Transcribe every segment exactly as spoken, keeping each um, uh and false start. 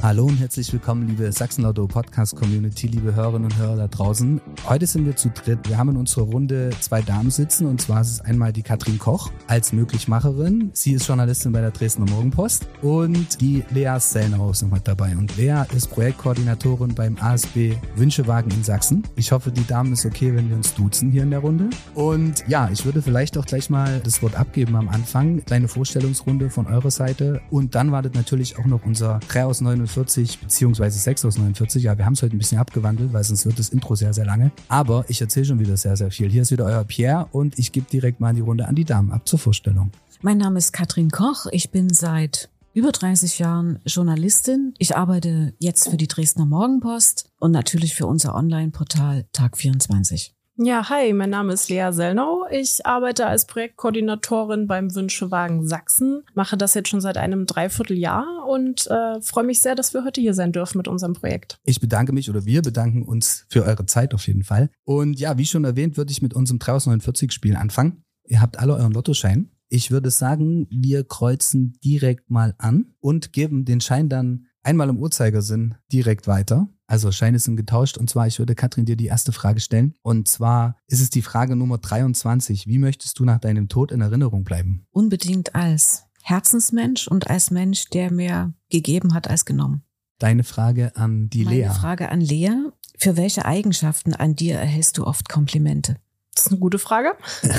Hallo und herzlich willkommen, liebe Sachsen-Lotto-Podcast-Community, liebe Hörerinnen und Hörer da draußen. Heute sind wir zu dritt. Wir haben in unserer Runde zwei Damen sitzen, und zwar ist es einmal die Katrin Koch als Möglichmacherin. Sie ist Journalistin bei der Dresdner Morgenpost, und die Lea Sellnau ist noch mit dabei. Und Lea ist Projektkoordinatorin beim A S B Wünschewagen in Sachsen. Ich hoffe, die Damen ist okay, wenn wir uns duzen hier in der Runde. Und ja, ich würde vielleicht auch gleich mal das Wort abgeben am Anfang. Kleine Vorstellungsrunde von eurer Seite. Und dann wartet natürlich auch noch unser drei aus neunundvierzig beziehungsweise sechs aus neunundvierzig. Ja, wir haben es heute ein bisschen abgewandelt, weil sonst wird das Intro sehr, sehr lange. Aber ich erzähle schon wieder sehr, sehr viel. Hier ist wieder euer Pierre und ich gebe direkt mal in die Runde an die Damen ab zur Vorstellung. Mein Name ist Katrin Koch. Ich bin seit über dreißig Jahren Journalistin. Ich arbeite jetzt für die Dresdner Morgenpost und natürlich für unser Online-Portal Tag vierundzwanzig. Ja, hi, mein Name ist Lea Sellnau. Ich arbeite als Projektkoordinatorin beim Wünschewagen Sachsen, mache das jetzt schon seit einem Dreivierteljahr und äh, freue mich sehr, dass wir heute hier sein dürfen mit unserem Projekt. Ich bedanke mich oder wir bedanken uns für eure Zeit auf jeden Fall. Und ja, wie schon erwähnt, würde ich mit unserem drei aus neunundvierzig Spiel anfangen. Ihr habt alle euren Lottoschein. Ich würde sagen, wir kreuzen direkt mal an und geben den Schein dann einmal im Uhrzeigersinn direkt weiter. Also Scheine sind getauscht, und zwar, ich würde Katrin dir die erste Frage stellen, und zwar ist es die Frage Nummer dreiundzwanzig. Wie möchtest du nach deinem Tod in Erinnerung bleiben? Unbedingt als Herzensmensch und als Mensch, der mehr gegeben hat als genommen. Deine Frage an die Meine Lea. Meine Frage an Lea: Für welche Eigenschaften an dir erhältst du oft Komplimente? Das ist eine gute Frage.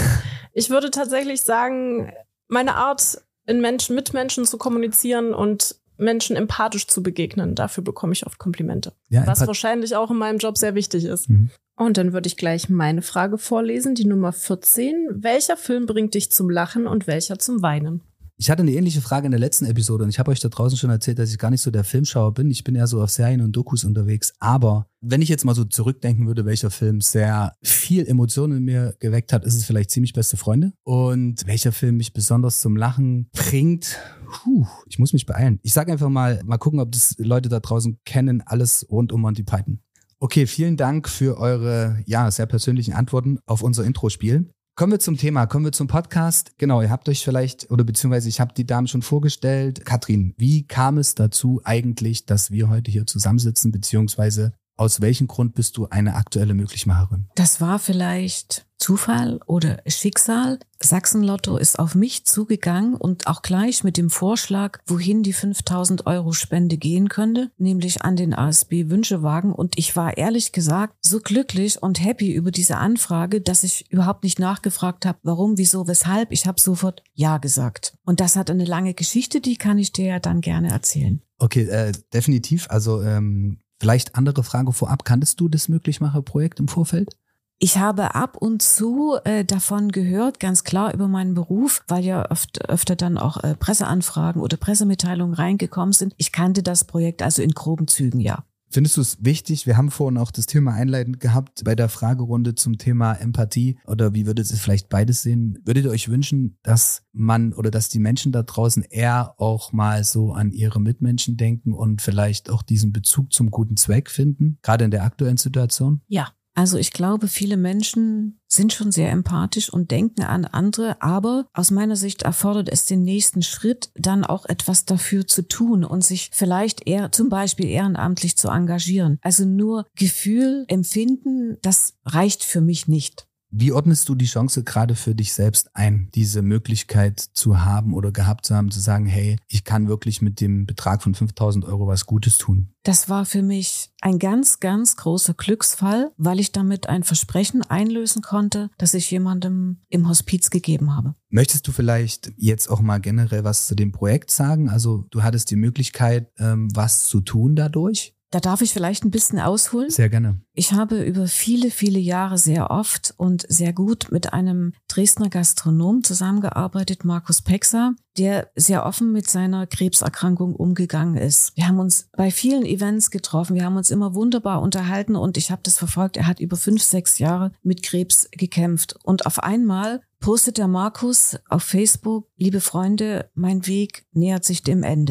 Ich würde tatsächlich sagen, meine Art, in Menschen, mit Menschen zu kommunizieren und Menschen empathisch zu begegnen. Dafür bekomme ich oft Komplimente. Ja, was empath- wahrscheinlich auch in meinem Job sehr wichtig ist. Mhm. Und dann würde ich gleich meine Frage vorlesen, die Nummer vierzehn. Welcher Film bringt dich zum Lachen und welcher zum Weinen? Ich hatte eine ähnliche Frage in der letzten Episode, und ich habe euch da draußen schon erzählt, dass ich gar nicht so der Filmschauer bin. Ich bin eher so auf Serien und Dokus unterwegs. Aber wenn ich jetzt mal so zurückdenken würde, welcher Film sehr viel Emotionen in mir geweckt hat, ist es vielleicht Ziemlich beste Freunde. Und welcher Film mich besonders zum Lachen bringt, puh, ich muss mich beeilen. Ich sage einfach mal, mal gucken, ob das Leute da draußen kennen, alles rund um Monty Python. Okay, vielen Dank für eure, ja, sehr persönlichen Antworten auf unser Intro-Spiel. Kommen wir zum Thema, kommen wir zum Podcast. Genau, ihr habt euch vielleicht, oder beziehungsweise ich habe die Damen schon vorgestellt. Katrin, wie kam es dazu eigentlich, dass wir heute hier zusammensitzen, beziehungsweise aus welchem Grund bist du eine aktuelle Möglichmacherin? Das war vielleicht Zufall oder Schicksal. Sachsen-Lotto ist auf mich zugegangen und auch gleich mit dem Vorschlag, wohin die fünftausend Euro Spende gehen könnte, nämlich an den A S B Wünschewagen. Und ich war ehrlich gesagt so glücklich und happy über diese Anfrage, dass ich überhaupt nicht nachgefragt habe, warum, wieso, weshalb. Ich habe sofort Ja gesagt. Und das hat eine lange Geschichte, die kann ich dir ja dann gerne erzählen. Okay, äh, definitiv. Also ähm vielleicht andere Frage vorab. Kanntest du das Möglichmacher-Projekt im Vorfeld? Ich habe ab und zu äh, davon gehört, ganz klar über meinen Beruf, weil ja oft, öfter dann auch äh, Presseanfragen oder Pressemitteilungen reingekommen sind. Ich kannte das Projekt also in groben Zügen, ja. Findest du es wichtig? Wir haben vorhin auch das Thema einleitend gehabt bei der Fragerunde zum Thema Empathie. Oder wie würdet ihr vielleicht beides sehen? Würdet ihr euch wünschen, dass man oder dass die Menschen da draußen eher auch mal so an ihre Mitmenschen denken und vielleicht auch diesen Bezug zum guten Zweck finden? Gerade in der aktuellen Situation? Ja. Also ich glaube, viele Menschen sind schon sehr empathisch und denken an andere, aber aus meiner Sicht erfordert es den nächsten Schritt, dann auch etwas dafür zu tun und sich vielleicht eher zum Beispiel ehrenamtlich zu engagieren. Also nur Gefühl, Empfinden, das reicht für mich nicht. Wie ordnest du die Chance gerade für dich selbst ein, diese Möglichkeit zu haben oder gehabt zu haben, zu sagen, hey, ich kann wirklich mit dem Betrag von fünftausend Euro was Gutes tun? Das war für mich ein ganz, ganz großer Glücksfall, weil ich damit ein Versprechen einlösen konnte, das ich jemandem im Hospiz gegeben habe. Möchtest du vielleicht jetzt auch mal generell was zu dem Projekt sagen? Also du hattest die Möglichkeit, ähm, was zu tun dadurch? Da darf ich vielleicht ein bisschen ausholen. Sehr gerne. Ich habe über viele, viele Jahre sehr oft und sehr gut mit einem Dresdner Gastronom zusammengearbeitet, Markus Pexer, der sehr offen mit seiner Krebserkrankung umgegangen ist. Wir haben uns bei vielen Events getroffen, wir haben uns immer wunderbar unterhalten und ich habe das verfolgt. Er hat über fünf, sechs Jahre mit Krebs gekämpft. Und auf einmal postet der Markus auf Facebook: Liebe Freunde, mein Weg nähert sich dem Ende.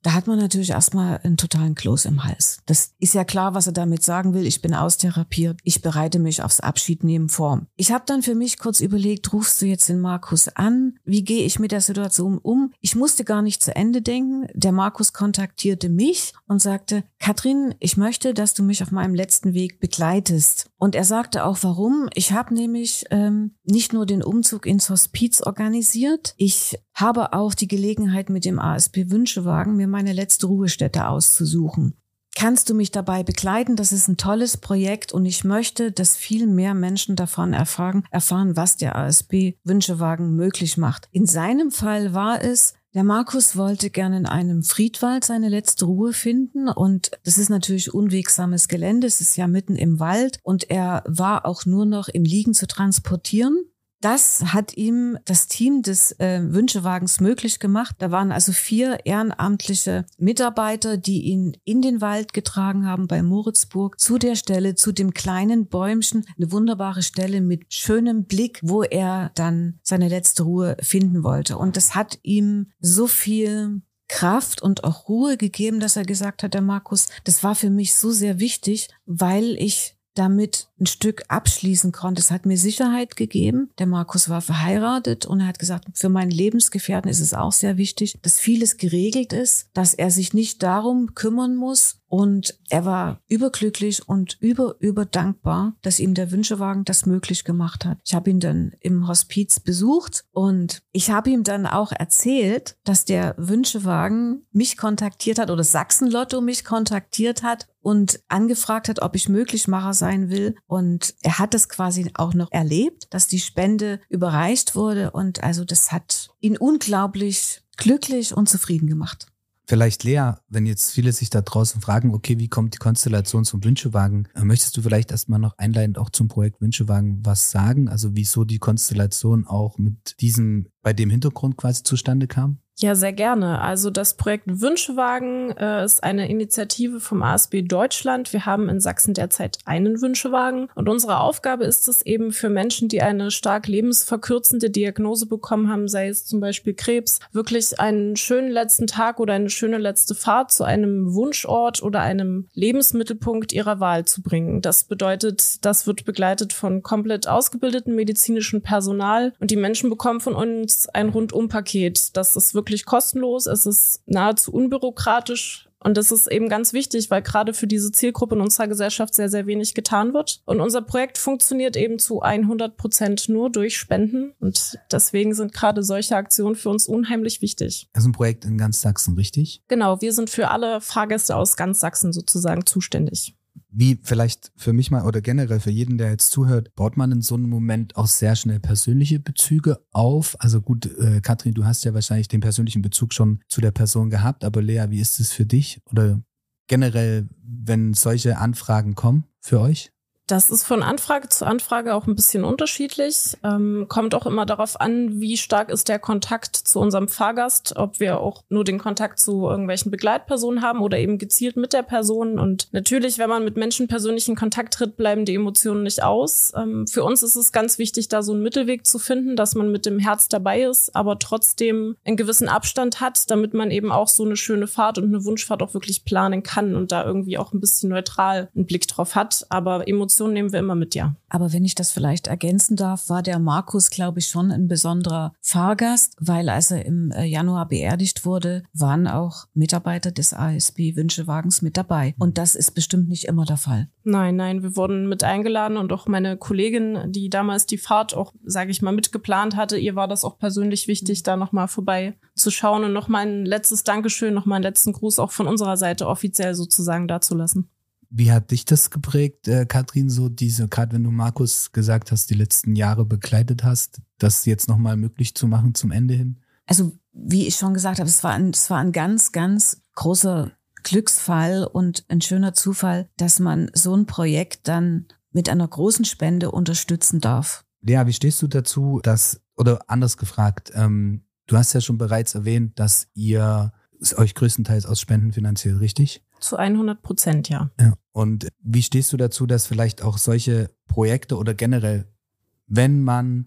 Da hat man natürlich erstmal einen totalen Kloß im Hals. Das ist ja klar, was er damit sagen will. Ich bin austherapiert. Ich bereite mich aufs Abschiednehmen vor. Ich habe dann für mich kurz überlegt, rufst du jetzt den Markus an? Wie gehe ich mit der Situation um? Ich musste gar nicht zu Ende denken. Der Markus kontaktierte mich und sagte, Katrin, ich möchte, dass du mich auf meinem letzten Weg begleitest. Und er sagte auch, warum. Ich habe nämlich ähm, nicht nur den Umzug ins Hospiz organisiert. Ich habe auch die Gelegenheit, mit dem A S B Wünschewagen mir meine letzte Ruhestätte auszusuchen. Kannst du mich dabei begleiten? Das ist ein tolles Projekt und ich möchte, dass viel mehr Menschen davon erfahren, erfahren, was der A S B Wünschewagen möglich macht. In seinem Fall war es, der Markus wollte gerne in einem Friedwald seine letzte Ruhe finden und das ist natürlich unwegsames Gelände, es ist ja mitten im Wald und er war auch nur noch im Liegen zu transportieren. Das hat ihm das Team des äh, Wünschewagens möglich gemacht. Da waren also vier ehrenamtliche Mitarbeiter, die ihn in den Wald getragen haben bei Moritzburg zu der Stelle, zu dem kleinen Bäumchen. Eine wunderbare Stelle mit schönem Blick, wo er dann seine letzte Ruhe finden wollte. Und das hat ihm so viel Kraft und auch Ruhe gegeben, dass er gesagt hat, der Markus, das war für mich so sehr wichtig, weil ich damit ein Stück abschließen konnte. Es hat mir Sicherheit gegeben. Der Markus war verheiratet und er hat gesagt, für meinen Lebensgefährten ist es auch sehr wichtig, dass vieles geregelt ist, dass er sich nicht darum kümmern muss. Und er war überglücklich und über, über dankbar, dass ihm der Wünschewagen das möglich gemacht hat. Ich habe ihn dann im Hospiz besucht und ich habe ihm dann auch erzählt, dass der Wünschewagen mich kontaktiert hat oder Sachsen-Lotto mich kontaktiert hat und angefragt hat, ob ich Möglichmacher sein will. Und er hat das quasi auch noch erlebt, dass die Spende überreicht wurde. Und also das hat ihn unglaublich glücklich und zufrieden gemacht. Vielleicht, Lea, wenn jetzt viele sich da draußen fragen, okay, wie kommt die Konstellation zum Wünschewagen? Möchtest du vielleicht erstmal noch einleitend auch zum Projekt Wünschewagen was sagen? Also wieso die Konstellation auch mit diesem, bei dem Hintergrund quasi zustande kam? Ja, sehr gerne. Also das Projekt Wünschewagen äh, ist eine Initiative vom A S B Deutschland. Wir haben in Sachsen derzeit einen Wünschewagen und unsere Aufgabe ist es eben für Menschen, die eine stark lebensverkürzende Diagnose bekommen haben, sei es zum Beispiel Krebs, wirklich einen schönen letzten Tag oder eine schöne letzte Fahrt zu einem Wunschort oder einem Lebensmittelpunkt ihrer Wahl zu bringen. Das bedeutet, das wird begleitet von komplett ausgebildeten medizinischen Personal und die Menschen bekommen von uns ein Rundumpaket. Das ist wirklich wirklich kostenlos, es ist nahezu unbürokratisch und das ist eben ganz wichtig, weil gerade für diese Zielgruppe in unserer Gesellschaft sehr, sehr wenig getan wird. Und unser Projekt funktioniert eben zu hundert Prozent nur durch Spenden und deswegen sind gerade solche Aktionen für uns unheimlich wichtig. Das ist ein Projekt in ganz Sachsen, richtig? Genau, wir sind für alle Fahrgäste aus ganz Sachsen sozusagen zuständig. Wie vielleicht für mich mal oder generell für jeden, der jetzt zuhört, baut man in so einem Moment auch sehr schnell persönliche Bezüge auf? Also gut, äh, Katrin, du hast ja wahrscheinlich den persönlichen Bezug schon zu der Person gehabt, aber Lea, wie ist es für dich? Oder generell, wenn solche Anfragen kommen für euch? Das ist von Anfrage zu Anfrage auch ein bisschen unterschiedlich. Ähm, kommt auch immer darauf an, wie stark ist der Kontakt zu unserem Fahrgast, ob wir auch nur den Kontakt zu irgendwelchen Begleitpersonen haben oder eben gezielt mit der Person. Und natürlich, wenn man mit Menschen persönlich in Kontakt tritt, bleiben die Emotionen nicht aus. Ähm, für uns ist es ganz wichtig, da so einen Mittelweg zu finden, dass man mit dem Herz dabei ist, aber trotzdem einen gewissen Abstand hat, damit man eben auch so eine schöne Fahrt und eine Wunschfahrt auch wirklich planen kann und da irgendwie auch ein bisschen neutral einen Blick drauf hat. Aber Emotionen nehmen wir immer mit, ja. Aber wenn ich das vielleicht ergänzen darf, war der Markus, glaube ich, schon ein besonderer Fahrgast, weil als er im Januar beerdigt wurde, waren auch Mitarbeiter des A S B Wünschewagens mit dabei. Und das ist bestimmt nicht immer der Fall. Nein, nein, wir wurden mit eingeladen und auch meine Kollegin, die damals die Fahrt auch, sage ich mal, mitgeplant hatte, ihr war das auch persönlich wichtig, da nochmal vorbei zu schauen und nochmal ein letztes Dankeschön, nochmal einen letzten Gruß auch von unserer Seite offiziell sozusagen dazulassen. Wie hat dich das geprägt, äh, Katrin, so diese, gerade wenn du Markus gesagt hast, die letzten Jahre begleitet hast, das jetzt nochmal möglich zu machen zum Ende hin? Also wie ich schon gesagt habe, es war ein, es war ein ganz, ganz großer Glücksfall und ein schöner Zufall, dass man so ein Projekt dann mit einer großen Spende unterstützen darf. Lea, wie stehst du dazu, dass, oder anders gefragt, ähm, du hast ja schon bereits erwähnt, dass ihr euch größtenteils aus Spenden finanziert, richtig? Zu hundert Prozent, ja. Ja. Und wie stehst du dazu, dass vielleicht auch solche Projekte oder generell, wenn man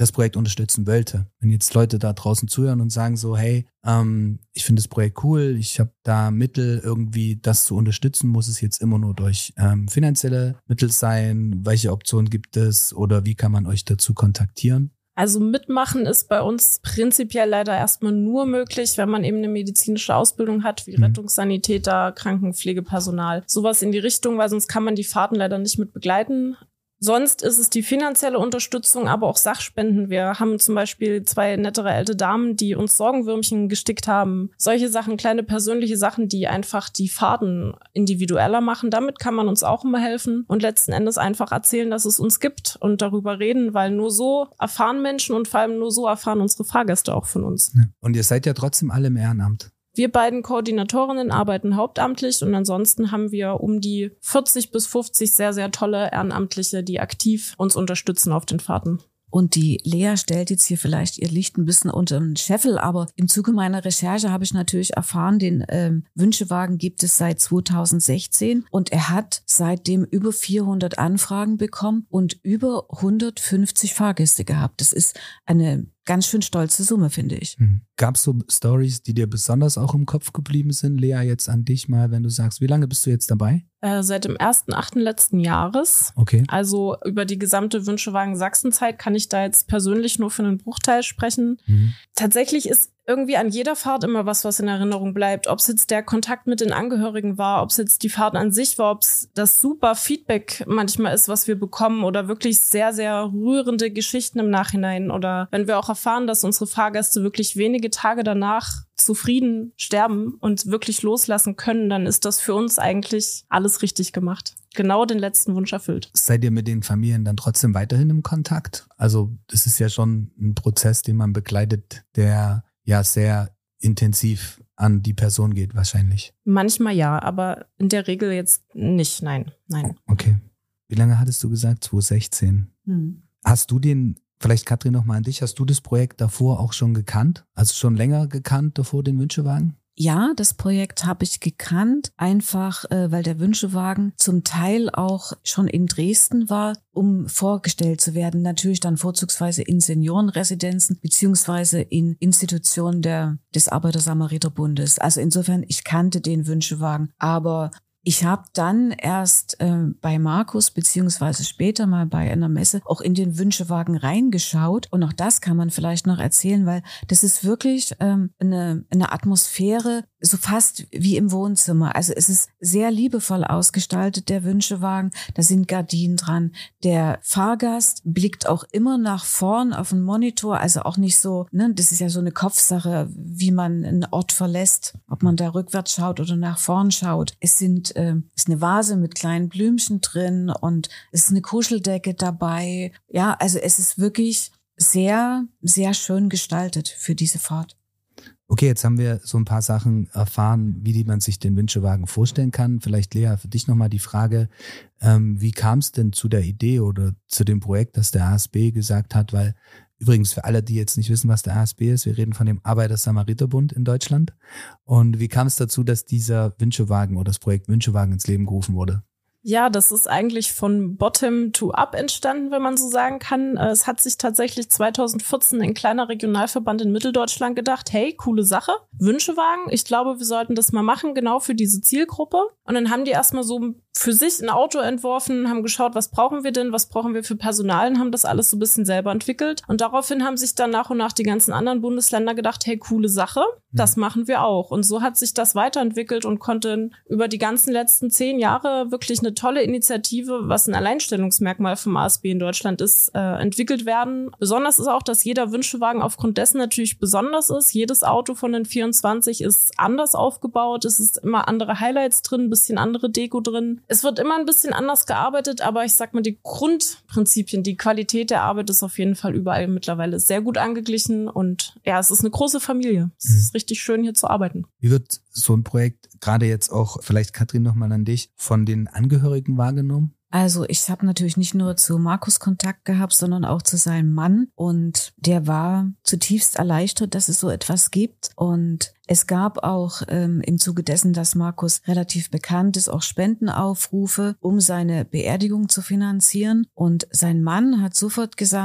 das Projekt unterstützen wollte. Wenn jetzt Leute da draußen zuhören und sagen so, hey, ähm, ich finde das Projekt cool, ich habe da Mittel, irgendwie das zu unterstützen, muss es jetzt immer nur durch ähm, finanzielle Mittel sein? Welche Optionen gibt es oder wie kann man euch dazu kontaktieren? Also mitmachen ist bei uns prinzipiell leider erstmal nur möglich, wenn man eben eine medizinische Ausbildung hat, wie mhm. Rettungssanitäter, Krankenpflegepersonal, sowas in die Richtung, weil sonst kann man die Fahrten leider nicht mit begleiten. Sonst ist es die finanzielle Unterstützung, aber auch Sachspenden. Wir haben zum Beispiel zwei nettere alte Damen, die uns Sorgenwürmchen gestickt haben. Solche Sachen, kleine persönliche Sachen, die einfach die Fahrten individueller machen. Damit kann man uns auch immer helfen und letzten Endes einfach erzählen, dass es uns gibt und darüber reden, weil nur so erfahren Menschen und vor allem nur so erfahren unsere Fahrgäste auch von uns. Und ihr seid ja trotzdem alle im Ehrenamt. Wir beiden Koordinatorinnen arbeiten hauptamtlich und ansonsten haben wir um die vierzig bis fünfzig sehr, sehr tolle Ehrenamtliche, die aktiv uns unterstützen auf den Fahrten. Und die Lea stellt jetzt hier vielleicht ihr Licht ein bisschen unter den Scheffel, aber im Zuge meiner Recherche habe ich natürlich erfahren, den ähm, Wünschewagen gibt es seit zweitausendsechzehn und er hat seitdem über vierhundert Anfragen bekommen und über hundertfünfzig Fahrgäste gehabt. Das ist eine ganz schön stolze Summe, finde ich. Mhm. Gab es so Stories, die dir besonders auch im Kopf geblieben sind? Lea, jetzt an dich mal, wenn du sagst, wie lange bist du jetzt dabei? Äh, seit dem ersten achten letzten Jahres. Okay. Also über die gesamte Wünschewagen Sachsen-Zeit kann ich da jetzt persönlich nur für einen Bruchteil sprechen. Mhm. Tatsächlich ist irgendwie an jeder Fahrt immer was, was in Erinnerung bleibt. Ob es jetzt der Kontakt mit den Angehörigen war, ob es jetzt die Fahrt an sich war, ob es das super Feedback manchmal ist, was wir bekommen oder wirklich sehr, sehr rührende Geschichten im Nachhinein oder wenn wir auch erfahren, dass unsere Fahrgäste wirklich wenige Tage danach zufrieden sterben und wirklich loslassen können, dann ist das für uns eigentlich alles richtig gemacht. Genau den letzten Wunsch erfüllt. Seid ihr mit den Familien dann trotzdem weiterhin im Kontakt? Also das ist ja schon ein Prozess, den man begleitet, der ja sehr intensiv an die Person geht wahrscheinlich. Manchmal ja, aber in der Regel jetzt nicht, nein, nein. Okay. Wie lange hattest du gesagt? zweitausendsechzehn. Hm. Hast du den, vielleicht Katrin nochmal an dich, hast du das Projekt davor auch schon gekannt? Also schon länger gekannt davor, den Wünschewagen? Ja, das Projekt habe ich gekannt, einfach äh, weil der Wünschewagen zum Teil auch schon in Dresden war, um vorgestellt zu werden. Natürlich dann vorzugsweise in Seniorenresidenzen beziehungsweise in Institutionen der, des Arbeiter-Samariter-Bundes. Also insofern, ich kannte den Wünschewagen, aber ich habe dann erst äh, bei Markus beziehungsweise später mal bei einer Messe auch in den Wünschewagen reingeschaut und auch das kann man vielleicht noch erzählen, weil das ist wirklich ähm, eine, eine Atmosphäre, so fast wie im Wohnzimmer. Also es ist sehr liebevoll ausgestaltet, der Wünschewagen, da sind Gardinen dran. Der Fahrgast blickt auch immer nach vorn auf den Monitor, also auch nicht so, ne, das ist ja so eine Kopfsache, wie man einen Ort verlässt, ob man da rückwärts schaut oder nach vorn schaut. Es sind äh, ist eine Vase mit kleinen Blümchen drin und es ist eine Kuscheldecke dabei. Ja, also es ist wirklich sehr, sehr schön gestaltet für diese Fahrt. Okay, jetzt haben wir so ein paar Sachen erfahren, wie die man sich den Wünschewagen vorstellen kann. Vielleicht, Lea, für dich nochmal die Frage, ähm, wie kam es denn zu der Idee oder zu dem Projekt, das der A S B gesagt hat? Weil übrigens für alle, die jetzt nicht wissen, was der A S B ist, wir reden von dem Arbeiter-Samariter-Bund in Deutschland. Und wie kam es dazu, dass dieser Wünschewagen oder das Projekt Wünschewagen ins Leben gerufen wurde? Ja, das ist eigentlich von bottom to up entstanden, wenn man so sagen kann. Es hat sich tatsächlich zweitausendvierzehn ein kleiner Regionalverband in Mitteldeutschland gedacht, hey, coole Sache, Wünschewagen, ich glaube, wir sollten das mal machen, genau für diese Zielgruppe. Und dann haben die erstmal so für sich ein Auto entworfen, haben geschaut, was brauchen wir denn, was brauchen wir für Personal und haben das alles so ein bisschen selber entwickelt. Und daraufhin haben sich dann nach und nach die ganzen anderen Bundesländer gedacht, hey, coole Sache, das machen wir auch. Und so hat sich das weiterentwickelt und konnte über die ganzen letzten zehn Jahre wirklich eine tolle Initiative, was ein Alleinstellungsmerkmal vom A S B in Deutschland ist, äh, entwickelt werden. Besonders ist auch, dass jeder Wünschewagen aufgrund dessen natürlich besonders ist. Jedes Auto von den vierundzwanzig ist anders aufgebaut. Es ist immer andere Highlights drin, ein bisschen andere Deko drin. Es wird immer ein bisschen anders gearbeitet, aber ich sag mal, die Grundprinzipien, die Qualität der Arbeit ist auf jeden Fall überall mittlerweile sehr gut angeglichen und ja, es ist eine große Familie. Es mhm. ist richtig schön, hier zu arbeiten. Wie wird so ein Projekt, gerade jetzt auch, vielleicht Katrin nochmal an dich, von den Angehörigen wahrgenommen? Also ich habe natürlich nicht nur zu Markus Kontakt gehabt, sondern auch zu seinem Mann und der war zutiefst erleichtert, dass es so etwas gibt und es gab auch ähm, im Zuge dessen, dass Markus relativ bekannt ist, auch Spendenaufrufe, um seine Beerdigung zu finanzieren und sein Mann hat sofort gesagt,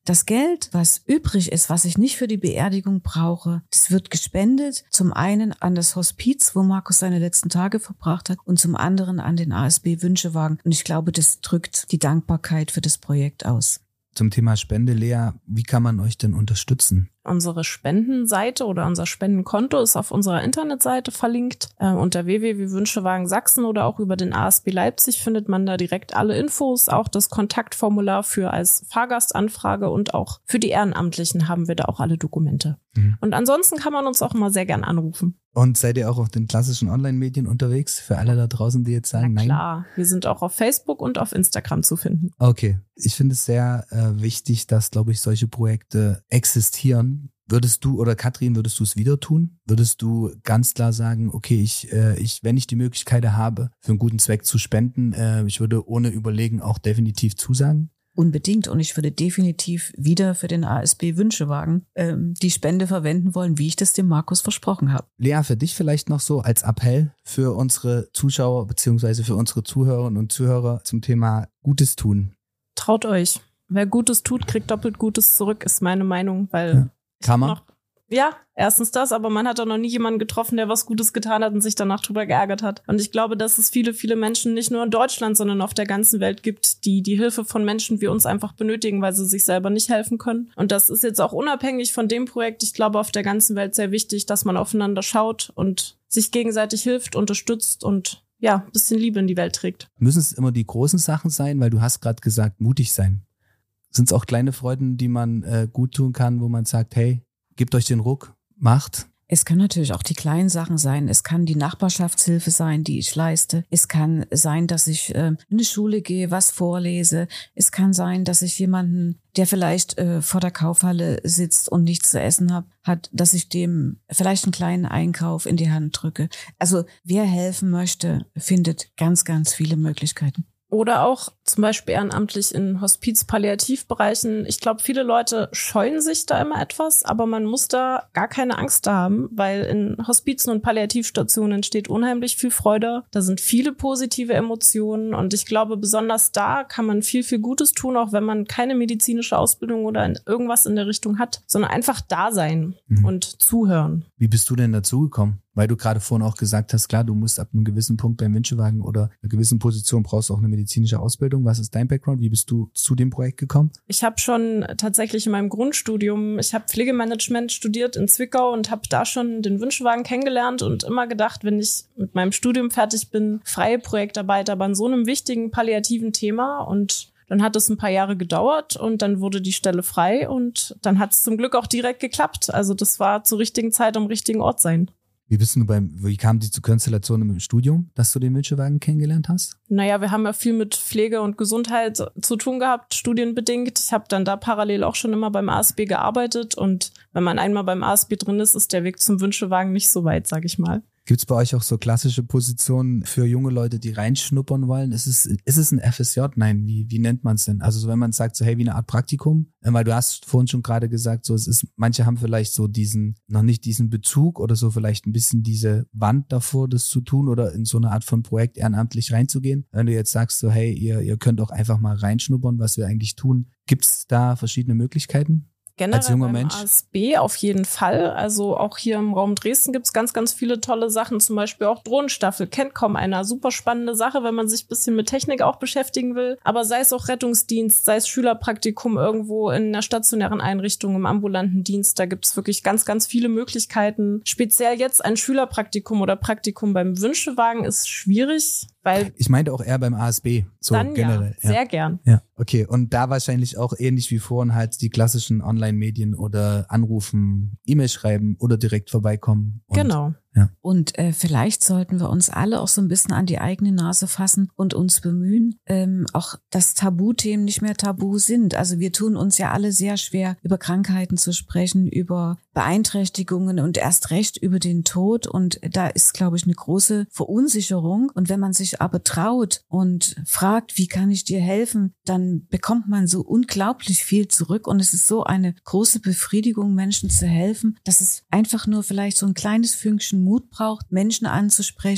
das Geld, was übrig ist, was ich nicht für die Beerdigung brauche, das wird gespendet, zum einen an das Hospiz, wo Markus seine letzten Tage verbracht hat, und zum anderen an den A S B Wünschewagen. Und ich glaube, das drückt die Dankbarkeit für das Projekt aus. Zum Thema Spende, Lea, wie kann man euch denn unterstützen? Unsere Spendenseite oder unser Spendenkonto ist auf unserer Internetseite verlinkt. Äh, unter w w w punkt wünschewagen Sachsen oder auch über den A S B Leipzig findet man da direkt alle Infos. Auch das Kontaktformular für als Fahrgastanfrage und auch für die Ehrenamtlichen haben wir da auch alle Dokumente. Mhm. Und ansonsten kann man uns auch immer sehr gern anrufen. Und seid ihr auch auf den klassischen Online-Medien unterwegs? Für alle da draußen, die jetzt sagen, Na klar, nein? Wir sind auch auf Facebook und auf Instagram zu finden. Okay, ich finde es sehr äh, wichtig, dass, glaube ich, solche Projekte existieren. Würdest du oder Katrin, würdest du es wieder tun? Würdest du ganz klar sagen, okay, ich, äh, ich, wenn ich die Möglichkeit habe, für einen guten Zweck zu spenden, äh, ich würde ohne Überlegen auch definitiv zusagen? Unbedingt. Und ich würde definitiv wieder für den A S B Wünschewagen ähm, die Spende verwenden wollen, wie ich das dem Markus versprochen habe. Lea, für dich vielleicht noch so als Appell für unsere Zuschauer beziehungsweise für unsere Zuhörerinnen und Zuhörer zum Thema Gutes tun. Traut euch. Wer Gutes tut, kriegt doppelt Gutes zurück, ist meine Meinung, weil ja. Kann man? Noch, ja, erstens das, aber man hat auch noch nie jemanden getroffen, der was Gutes getan hat und sich danach drüber geärgert hat. Und ich glaube, dass es viele, viele Menschen nicht nur in Deutschland, sondern auf der ganzen Welt gibt, die die Hilfe von Menschen wie uns einfach benötigen, weil sie sich selber nicht helfen können. Und das ist jetzt auch unabhängig von dem Projekt, ich glaube, auf der ganzen Welt sehr wichtig, dass man aufeinander schaut und sich gegenseitig hilft, unterstützt und ja, ein bisschen Liebe in die Welt trägt. Müssen es immer die großen Sachen sein, weil du hast gerade gesagt, mutig sein. Sind es auch kleine Freuden, die man äh, gut tun kann, wo man sagt, hey, gebt euch den Ruck, macht? Es können natürlich auch die kleinen Sachen sein. Es kann die Nachbarschaftshilfe sein, die ich leiste. Es kann sein, dass ich äh, in eine Schule gehe, was vorlese. Es kann sein, dass ich jemanden, der vielleicht äh, vor der Kaufhalle sitzt und nichts zu essen hat, hat, dass ich dem vielleicht einen kleinen Einkauf in die Hand drücke. Also wer helfen möchte, findet ganz, ganz viele Möglichkeiten. Oder auch zum Beispiel ehrenamtlich in Hospiz-Palliativbereichen. Ich glaube, viele Leute scheuen sich da immer etwas, aber man muss da gar keine Angst haben, weil in Hospizen und Palliativstationen entsteht unheimlich viel Freude. Da sind viele positive Emotionen und ich glaube, besonders da kann man viel, viel Gutes tun, auch wenn man keine medizinische Ausbildung oder irgendwas in der Richtung hat, sondern einfach da sein mhm. und zuhören. Wie bist du denn dazu gekommen? Weil du gerade vorhin auch gesagt hast, klar, du musst ab einem gewissen Punkt beim Wünschewagen oder einer gewissen Position brauchst du auch eine medizinische Ausbildung. Was ist dein Background? Wie bist du zu dem Projekt gekommen? Ich habe schon tatsächlich in meinem Grundstudium, ich habe Pflegemanagement studiert in Zwickau und habe da schon den Wünschewagen kennengelernt und immer gedacht, wenn ich mit meinem Studium fertig bin, freie Projektarbeit, aber an so einem wichtigen palliativen Thema. Und dann hat es ein paar Jahre gedauert und dann wurde die Stelle frei und dann hat es zum Glück auch direkt geklappt. Also das war zur richtigen Zeit am richtigen Ort sein. Wie bist du beim, wie kam die zur Konstellation im Studium, dass du den Wünschewagen kennengelernt hast? Naja, wir haben ja viel mit Pflege und Gesundheit zu tun gehabt, studienbedingt. Ich habe dann da parallel auch schon immer beim A S B gearbeitet und wenn man einmal beim A S B drin ist, ist der Weg zum Wünschewagen nicht so weit, sag ich mal. Gibt es bei euch auch so klassische Positionen für junge Leute, die reinschnuppern wollen? Ist es, ist es ein F S J? Nein, wie, wie nennt man es denn? Also so, wenn man sagt, so hey, wie eine Art Praktikum, weil du hast vorhin schon gerade gesagt, so es ist, manche haben vielleicht so diesen, noch nicht diesen Bezug oder so vielleicht ein bisschen diese Wand davor, das zu tun oder in so eine Art von Projekt ehrenamtlich reinzugehen. Wenn du jetzt sagst, so hey, ihr, ihr könnt auch einfach mal reinschnuppern, was wir eigentlich tun. Gibt es da verschiedene Möglichkeiten? Generell als junger beim Mensch? A S B auf jeden Fall. Also auch hier im Raum Dresden gibt's ganz, ganz viele tolle Sachen. Zum Beispiel auch Drohnenstaffel. Kennt kaum einer. Super spannende Sache, wenn man sich ein bisschen mit Technik auch beschäftigen will. Aber sei es auch Rettungsdienst, sei es Schülerpraktikum irgendwo in einer stationären Einrichtung, im ambulanten Dienst. Da gibt's wirklich ganz, ganz viele Möglichkeiten. Speziell jetzt ein Schülerpraktikum oder Praktikum beim Wünschewagen ist schwierig. Weil ich meinte auch eher beim A S B, so dann generell. Ja, sehr gern. Ja, okay. Und da wahrscheinlich auch ähnlich wie vorhin halt die klassischen Online-Medien oder anrufen, E-Mail schreiben oder direkt vorbeikommen. Und genau. Ja. Und äh, vielleicht sollten wir uns alle auch so ein bisschen an die eigene Nase fassen und uns bemühen, ähm, auch dass Tabuthemen nicht mehr tabu sind. Also wir tun uns ja alle sehr schwer, über Krankheiten zu sprechen, über Beeinträchtigungen und erst recht über den Tod. Und da ist, glaube ich, eine große Verunsicherung. Und wenn man sich aber traut und fragt, wie kann ich dir helfen, dann bekommt man so unglaublich viel zurück. Und es ist so eine große Befriedigung, Menschen zu helfen, dass es einfach nur vielleicht so ein kleines Fünkchen Mut braucht, Menschen anzusprechen,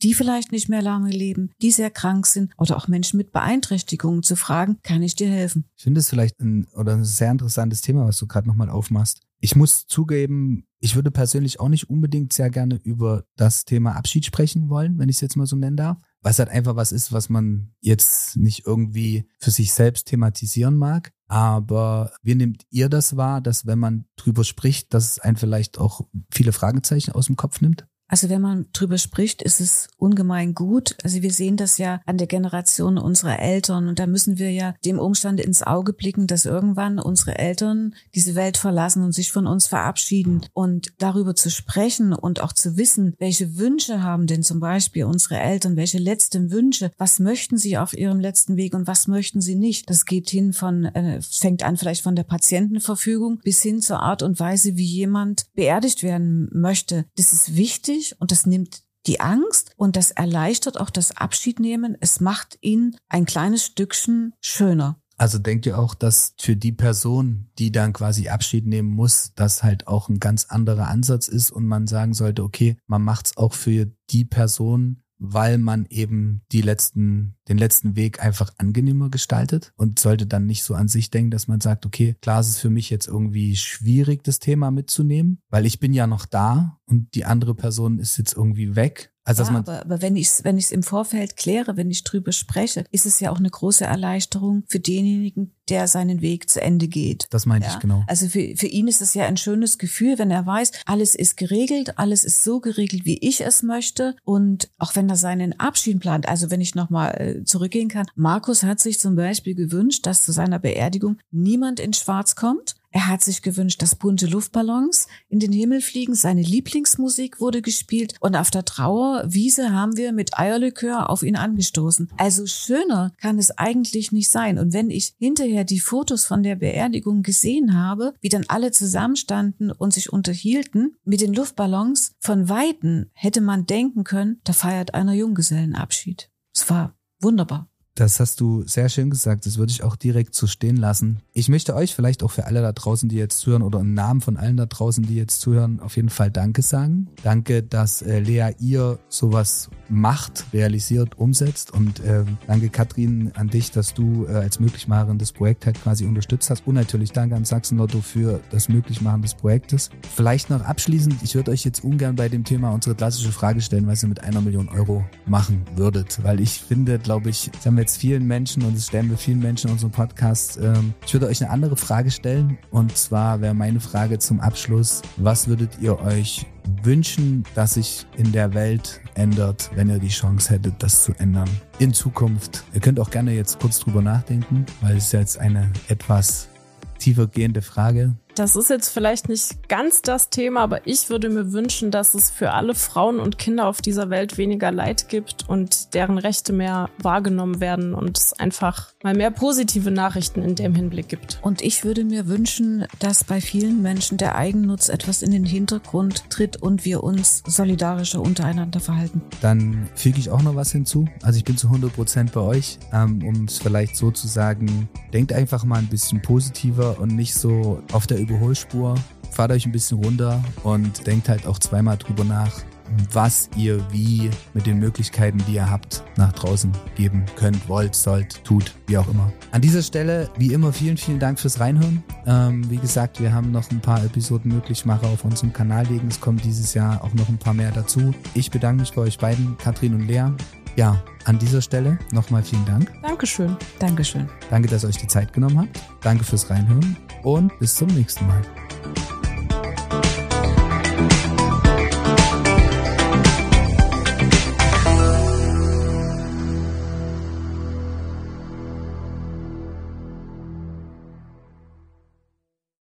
die vielleicht nicht mehr lange leben, die sehr krank sind oder auch Menschen mit Beeinträchtigungen zu fragen, kann ich dir helfen? Ich finde es vielleicht ein, oder ein sehr interessantes Thema, was du gerade nochmal aufmachst. Ich muss zugeben, ich würde persönlich auch nicht unbedingt sehr gerne über das Thema Abschied sprechen wollen, wenn ich es jetzt mal so nennen darf. Was halt einfach was ist, was man jetzt nicht irgendwie für sich selbst thematisieren mag. Aber wie nehmt ihr das wahr, dass wenn man drüber spricht, dass es einen vielleicht auch viele Fragezeichen aus dem Kopf nimmt? Also wenn man drüber spricht, ist es ungemein gut. Also wir sehen das ja an der Generation unserer Eltern und da müssen wir ja dem Umstand ins Auge blicken, dass irgendwann unsere Eltern diese Welt verlassen und sich von uns verabschieden. Und darüber zu sprechen und auch zu wissen, welche Wünsche haben denn zum Beispiel unsere Eltern, welche letzten Wünsche, was möchten sie auf ihrem letzten Weg und was möchten sie nicht. Das geht hin von, äh, fängt an vielleicht von der Patientenverfügung bis hin zur Art und Weise, wie jemand beerdigt werden möchte. Das ist wichtig. Und das nimmt die Angst und das erleichtert auch das Abschiednehmen. Es macht ihn ein kleines Stückchen schöner. Also denkt ihr auch, dass für die Person, die dann quasi Abschied nehmen muss, das halt auch ein ganz anderer Ansatz ist und man sagen sollte, okay, man macht's auch für die Person, weil man eben die letzten, den letzten Weg einfach angenehmer gestaltet und sollte dann nicht so an sich denken, dass man sagt, okay, klar, es ist für mich jetzt irgendwie schwierig, das Thema mitzunehmen, weil ich bin ja noch da und die andere Person ist jetzt irgendwie weg. Also, ja, dass man aber, aber wenn ich es wenn ich's im Vorfeld kläre, wenn ich drüber spreche, ist es ja auch eine große Erleichterung für denjenigen, der seinen Weg zu Ende geht. Das meinte ja? ich, genau. Also für, für ihn ist es ja ein schönes Gefühl, wenn er weiß, alles ist geregelt, alles ist so geregelt, wie ich es möchte. Und auch wenn er seinen Abschied plant, also wenn ich nochmal zurückgehen kann, Markus hat sich zum Beispiel gewünscht, dass zu seiner Beerdigung niemand in Schwarz kommt. Er hat sich gewünscht, dass bunte Luftballons in den Himmel fliegen. Seine Lieblingsmusik wurde gespielt und auf der Trauerwiese haben wir mit Eierlikör auf ihn angestoßen. Also schöner kann es eigentlich nicht sein. Und wenn ich hinterher die Fotos von der Beerdigung gesehen habe, wie dann alle zusammenstanden und sich unterhielten mit den Luftballons, von Weitem hätte man denken können, da feiert einer Junggesellenabschied. Es war wunderbar. Das hast du sehr schön gesagt, das würde ich auch direkt so stehen lassen. Ich möchte euch vielleicht auch für alle da draußen, die jetzt zuhören oder im Namen von allen da draußen, die jetzt zuhören, auf jeden Fall Danke sagen. Danke, dass äh, Lea ihr sowas macht, realisiert, umsetzt und äh, danke Katrin an dich, dass du äh, als Möglichmacherin des Projekts halt quasi unterstützt hast und natürlich danke an Sachsen-Lotto für das Möglichmachen des Projektes. Vielleicht noch abschließend, ich würde euch jetzt ungern bei dem Thema unsere klassische Frage stellen, was ihr mit einer Million Euro machen würdet, weil ich finde, glaube ich, das haben wir jetzt vielen Menschen und das stellen wir vielen Menschen in unserem Podcast. Ähm, ich würde euch eine andere Frage stellen und zwar wäre meine Frage zum Abschluss, was würdet ihr euch wünschen, dass sich in der Welt ändert, wenn ihr die Chance hättet, das zu ändern in Zukunft? Ihr könnt auch gerne jetzt kurz drüber nachdenken, weil es ist jetzt eine etwas tiefer gehende Frage. Das ist jetzt vielleicht nicht ganz das Thema, aber ich würde mir wünschen, dass es für alle Frauen und Kinder auf dieser Welt weniger Leid gibt und deren Rechte mehr wahrgenommen werden und es einfach mal mehr positive Nachrichten in dem Hinblick gibt. Und ich würde mir wünschen, dass bei vielen Menschen der Eigennutz etwas in den Hintergrund tritt und wir uns solidarischer untereinander verhalten. Dann füge ich auch noch was hinzu. Also ich bin zu hundert Prozent bei euch, ähm, um es vielleicht so zu sagen, denkt einfach mal ein bisschen positiver und nicht so auf der Überholspur. Fahrt euch ein bisschen runter und denkt halt auch zweimal drüber nach, was ihr wie mit den Möglichkeiten, die ihr habt, nach draußen geben könnt, wollt, sollt, tut, wie auch immer. An dieser Stelle, wie immer, vielen, vielen Dank fürs Reinhören. Ähm, wie gesagt, wir haben noch ein paar Episoden Möglichmacher auf unserem Kanal liegen. Es kommen dieses Jahr auch noch ein paar mehr dazu. Ich bedanke mich bei euch beiden, Katrin und Lea. Ja, an dieser Stelle nochmal vielen Dank. Dankeschön. Dankeschön. Danke, dass ihr euch die Zeit genommen habt. Danke fürs Reinhören und bis zum nächsten Mal.